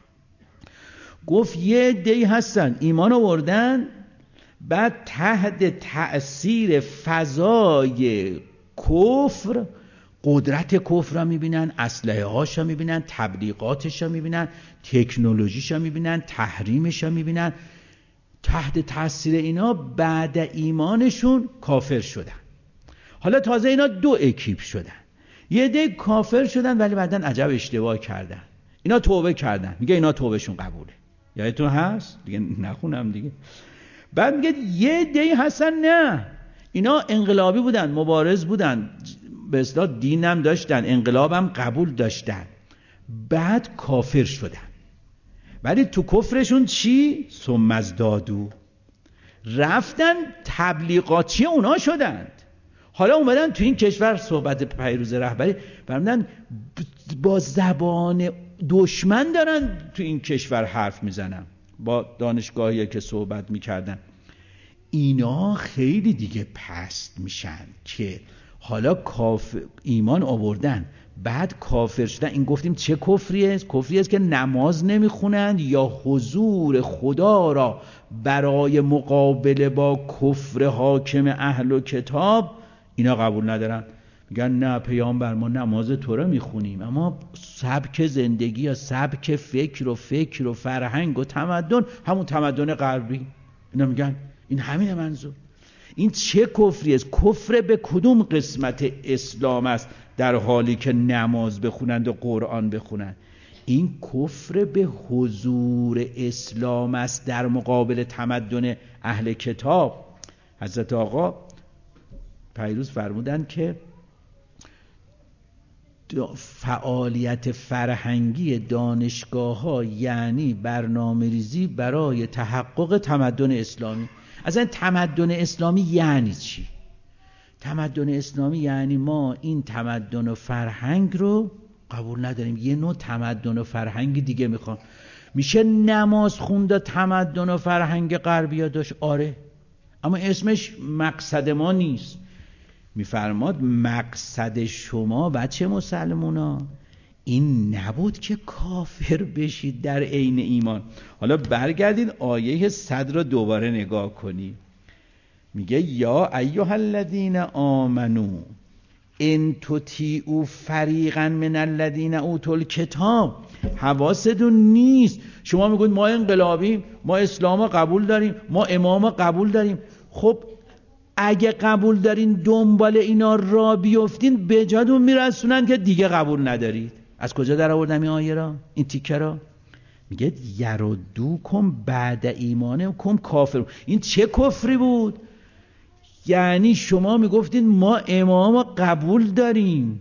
گفت یه عده‌ای هستن ایمان آوردن، بعد تحت تأثیر فضای کفر قدرت کفر را میبینن، اسلحه هاش را میبینن، تبلیغاتش را میبینن، تکنولوژیش را میبینن، تحریمش را میبینن. تحت تأثیر اینا بعد ایمانشون کافر شدن. حالا تازه اینا دو اکیپ شدن. یه عده کافر شدن ولی بعدن عجب اشتباه کردن. اینا توبه کردن. میگه اینا توبهشون قبوله. یادتون هست؟ دیگه نخونم دیگه. بعد میگه یه عده هستن نه، اینا انقلابی بودن، مبارز بودن، به اصطلاح دینم داشتن، انقلابم قبول داشتن، بعد کافر شدن. ولی تو کفرشون چی؟ ثم ازدادوا، رفتن تبلیغاتچی اونا شدند. حالا اومدن تو این کشور صحبت پیروز رهبری فرمودن با زبان دشمن دارن تو این کشور حرف میزنن، با دانشگاهی که صحبت میکردن. اینا خیلی دیگه پست میشن که حالا کافر ایمان آوردن بعد کافر شدن. این گفتیم چه کفری است؟ کفری است که نماز نمیخونند یا حضور خدا را برای مقابله با کفر حاکم اهل و کتاب اینا قبول ندارن. میگن نه پیامبر ما نماز تو را میخونیم اما سبک زندگی یا سبک فکر و فکر و فرهنگ و تمدن همون تمدن غربی. اینا میگن این همین منظور. این چه کفری است؟ کفر به کدوم قسمت اسلام است در حالی که نماز بخونند و قرآن بخونند؟ این کفر به حضور اسلام است در مقابل تمدن اهل کتاب. حضرت آقا پیروز فرمودند که فعالیت فرهنگی دانشگاه ها یعنی برنامه ریزی برای تحقق تمدن اسلامی. اصلا تمدن اسلامی یعنی چی؟ تمدن اسلامی یعنی ما این تمدن و فرهنگ رو قبول نداریم، یه نوع تمدن و فرهنگ دیگه میخوام. میشه نماز خوند تمدن و فرهنگ غربی داشت؟ آره، اما اسمش مقصد ما نیست. میفرماد مقصد شما بچه مسلمونا این نبود که کافر بشید در عین ایمان. حالا برگردید آیه صد رو دوباره نگاه کنید. میگه یا ایها الذین آمنو ان تطیعوا فریقا من الذین اوتوا الکتاب. حواستون نیست شما میگید ما انقلابیم، ما اسلام قبول داریم، ما امام قبول داریم. خب اگه قبول دارین دنبال اینا را بیفتین به جاتون میرسونن که دیگه قبول ندارید. از کجا در آوردم این آیه را، این تیکه را؟ میگه یردوکم بعد ایمانکم کافر. این چه کفری بود؟ یعنی شما میگفتید ما امام قبول داریم،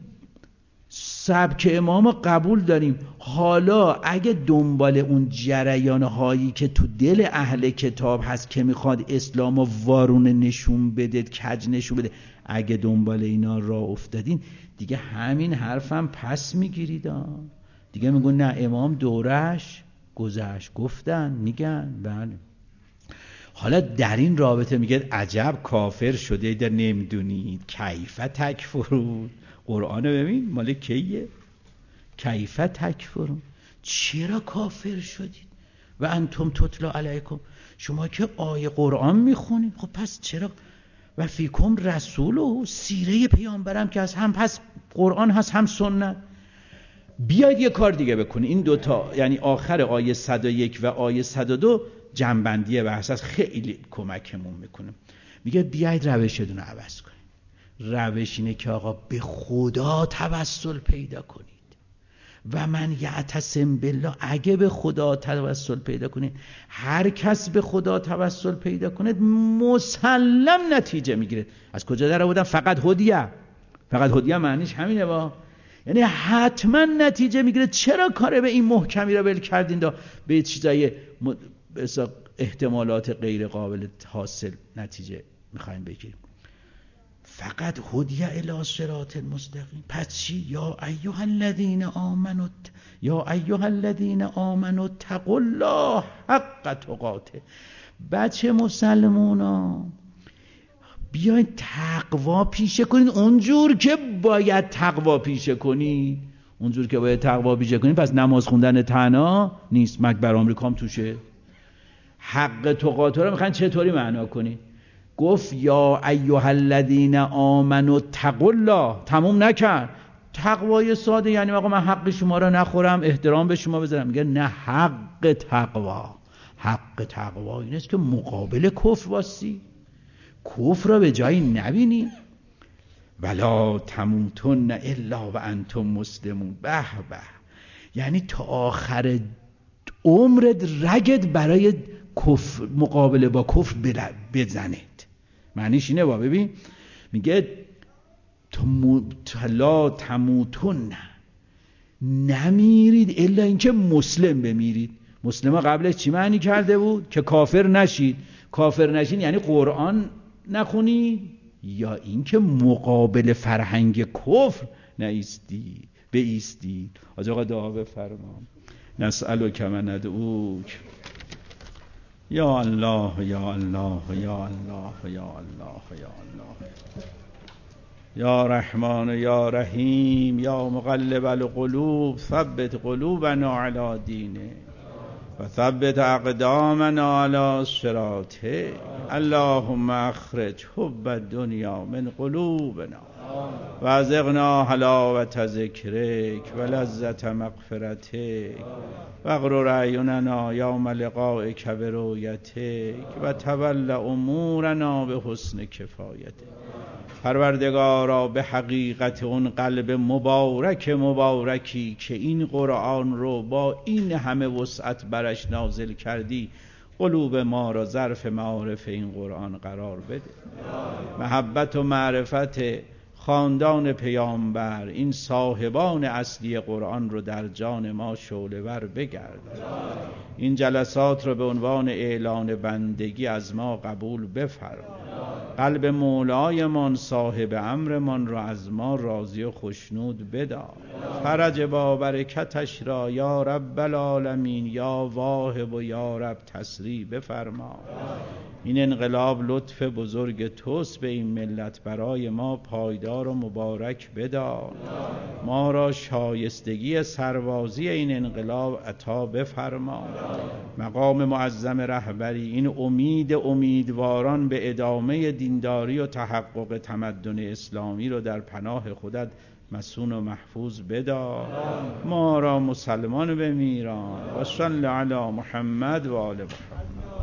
سبک امام قبول داریم، حالا اگه دنبال اون جریان هایی که تو دل اهل کتاب هست که میخواد اسلام و وارونه نشون بده، کج نشون بده، اگه دنبال اینا راه افتادین دیگه همین حرفم پس میگیرید، دیگه میگون نه امام دورش گذشت. گفتن میگن بله. حالا در این رابطه میگه عجب کافر شده در نمیدونید کیف تکفرون. قرآن ببین مال کیه؟ کیف تکفرون، چرا کافر شدید و انتم تتلا علیکم، شما که آیه قرآن میخونید، خب پس چرا؟ و فیکم رسول و سیره پیامبرم که از هم پس قرآن هست هم سنت. بیاید یه کار دیگه بکنید، این دوتا یعنی آخر آیه صد و یک و آیه صد و دو جنبندی بحث است، خیلی کمکمون میکنه. میگه بیاید روشتون رو عوض کنید. روش اینه که آقا به خدا توسل پیدا کنید و من یعتصم بالله، اگه به خدا توسل پیدا کنید، هر کس به خدا توسل پیدا کنید مسلم نتیجه میگیره. از کجا در آوردم؟ فقط هدیه. فقط هدیه معنیش همینه با، یعنی حتما نتیجه میگیره. چرا کار به این محکمی را ول کردین دا به چیزای احتمالات غیر قابل حاصل نتیجه میخوایم بگیریم؟ فقط هدیه الی صراط المستقیم. پس چی؟ یا ایها الذین آمنوا یا ایها الذین آمنوا اتقوا الله حق تقاته. بچه مسلمونا بیاین تقوا پیشه کنین اونجور که باید تقوا پیشه کنین، اونجور که باید تقوا پیشه کنین. پس نماز خوندن تنها نیست، مکبر آمریکام توشه. حق تقاته رو میخواین چطوری معنا کنین؟ گفت یا ایها الذین آمنوا اتقوا الله، تموم نکرد. تقوای ساده یعنی آقا من حق شما رو نخورم، احترام به شما بذارم. میگه نه، حق تقوا، حق تقوا این است که مقابل کفر واسی، کفر را به جایی نبینی. ولا تموتن الا و انتم مسلمون. به به، یعنی تا آخر عمرت رگت برای کفر، مقابله با کفر بزنید. معنیش اینه با، ببین میگه لا تموتن، نمیرید الا اینکه مسلم بمیرید. مسلم قبلش چی معنی کرده بود؟ که کافر نشید. کافر نشید یعنی قرآن نخونید یا اینکه مقابل فرهنگ کفر نایستید، بایستید. حاج آقا دعا بفرما. نسألک و ندعوک یا الله یا الله یا الله یا الله یا الله یا رحمان یا رحیم یا مقلب القلوب ثبت قلوبنا علی دینه و ثبت اقدامنا علی صراطه. اللهم اخرج حب الدنیا من قلوبنا و ازغنا حلاوت ذکرک و لذت مغفرتک و اغرر اعیننا یوم لقائک برؤیتک و تول امورنا به حسن کفایتک. پروردگارا به حقیقت اون قلب مبارک مبارکی که این قرآن رو با این همه وسعت برش نازل کردی، قلوب ما را ظرف معارف این قرآن قرار بده. محبت و معرفت خاندان پیامبر، این صاحبان اصلی قرآن رو در جان ما شعله ور بگرد. این جلسات رو به عنوان اعلان بندگی از ما قبول بفرما. قلب مولایمان، صاحب امرمان را از ما راضی و خشنود بدار. فرج با برکتش را یا رب العالمین یا واهب و یا رب تسریع بفرما. این انقلاب لطف بزرگ توست به این ملت، برای ما پایدار و مبارک بدار. ما را شایستگی سربازی این انقلاب عطا بفرما. مقام معظم رهبری، این امید امیدواران به ادامه دینداری و تحقق تمدن اسلامی رو در پناه خودت مسون و محفوظ بدار. ما را مسلمان بمیران. و صلی علی محمد و آل محمد.